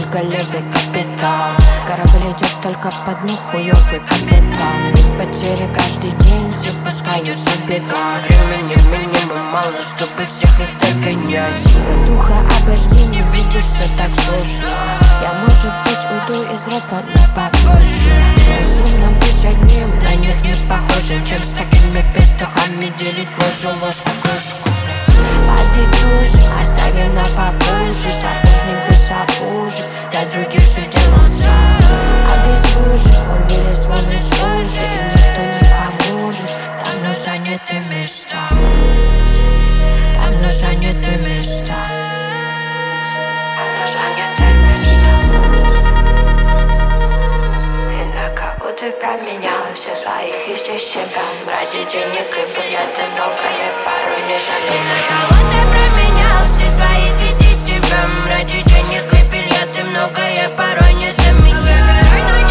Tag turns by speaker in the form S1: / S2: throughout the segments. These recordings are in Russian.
S1: голевый капитал. Корабль идет только по дну, хуёвый капитан. И потери каждый день, все пускают забегать. Времени минимум мало, чтобы всех их догонять. Духа обожди, не видишь, все так сложно. Я, может быть, уйду из рэпа, но попозже. Разумно быть одним, на них не похожим, чем с такими петухами делить ложку кружку. Подытожим, оставим на попозже. Сапожник без сапожек, для других все делал сам. Обезвожен, он вылез вон из лужи, и никто не поможет. Давно заняты места, давно заняты места, давно заняты места. И на кого ты променял все своих и здесь себя? Ради денег и билеты многое порой не жалею. На кого ты променял все своих и здесь себя? Ради денег и билеты многое порой не замечаю.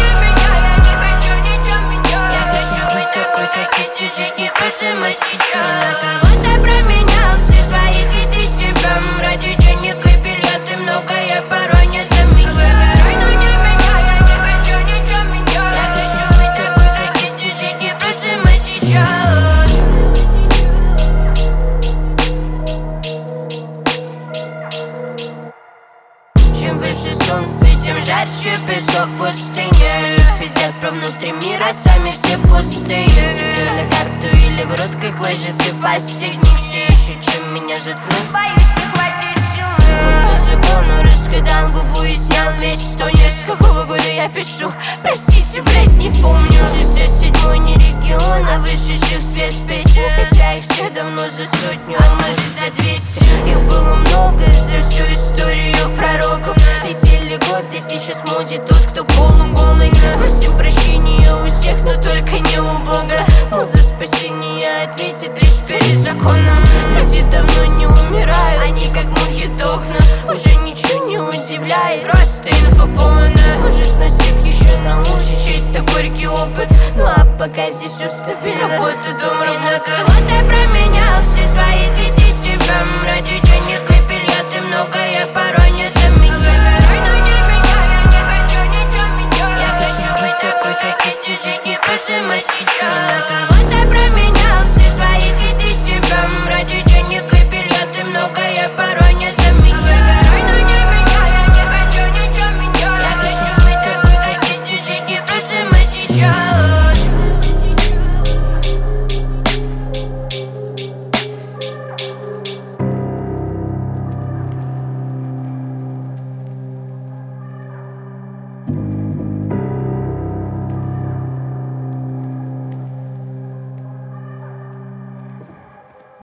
S1: Я хочу быть такой, как есть, и жить не каждым, а сейчас. На кого ты променял все своих и здесь себя? Ради денег и билеты многое порой не замечаю. Я хочу быть такой, как есть, и жить не каждым, а сейчас. Чем выше солнце, тем жарче песок пустыни. Мне пиздят про внутри мира, сами все пустые. Тебе на карту или в рот, какой же ты постельник? Все ищут, чем меня заткнуть, боюсь, не хватит сил. Он по закону раскидал губу и снял весь тонер. С какого года я пишу? Простите, блять, не помню. 67-й не регион, а вышедших в свет песен. Хотя их все давно за сотню, а может за 200. Их было много за всю историю пророков. Летели годы, сейчас в моде тот, кто полуголый. Просим прощения у всех, но только не у Бога. Мол, за спасение ответит лишь перед законом. Люди давно не умирают, они как мухи дохнут. Уже ничего не удивляет, просто инфополная. Может, нас всех еще научит чей-то горький опыт. Ну а пока здесь все стабильно, работа, дом, ровно. На кого ты променял все своих и здесь себя?